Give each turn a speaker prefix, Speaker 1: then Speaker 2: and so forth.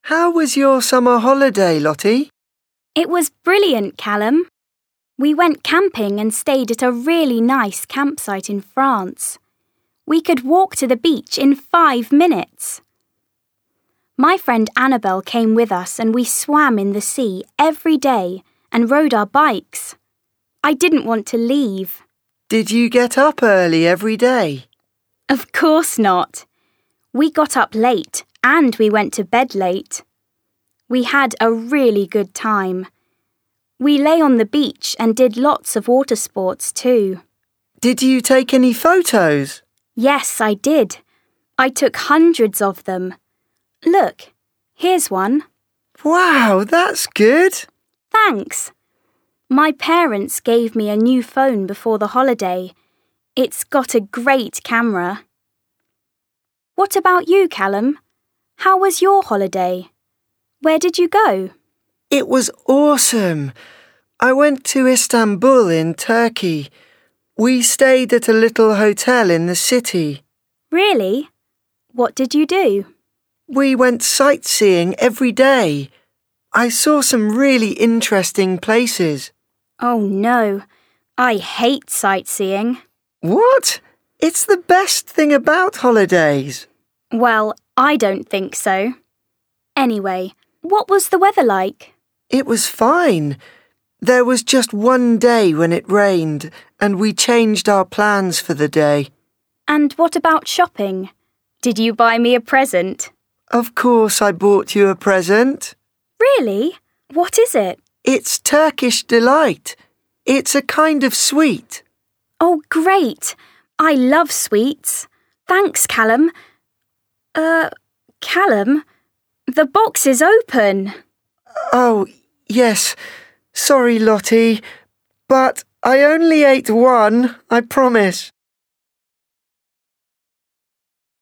Speaker 1: How was your summer holiday, Lottie?
Speaker 2: It was brilliant, Callum. We went camping and stayed at a really nice campsite in France. We could walk to the beach in 5 minutes. My friend Annabelle came with us and we swam in the sea every day and rode our bikes. I didn't want to leave.
Speaker 1: Did you get up early every day?
Speaker 2: Of course not. We got up late and we went to bed late. We had a really good time. We lay on the beach and did lots of water sports too.
Speaker 1: Did you take any photos?
Speaker 2: Yes, I did. I took hundreds of them. Look, here's one.
Speaker 1: Wow, that's good.
Speaker 2: Thanks. My parents gave me a new phone before the holiday. It's got a great camera. What about you, Callum? How was your holiday? Where did you go?
Speaker 1: It was awesome. I went to Istanbul in Turkey. We stayed at a little hotel in the city.
Speaker 2: Really? What did you do?
Speaker 1: We went sightseeing every day. I saw some really interesting places.
Speaker 2: Oh no, I hate sightseeing.
Speaker 1: What? It's the best thing about holidays.
Speaker 2: Well, I don't think so. Anyway, what was the weather like?
Speaker 1: It was fine. There was just one day when it rained, and we changed our plans for the day.
Speaker 2: And what about shopping? Did you buy me a present?
Speaker 1: Of course I bought you a present.
Speaker 2: Really? What is it?
Speaker 1: It's Turkish Delight. It's a kind of sweet.
Speaker 2: Oh, great. I love sweets. Thanks, Callum. Callum, the box is open.
Speaker 1: Oh, yes. Sorry, Lottie. But I only ate one, I promise.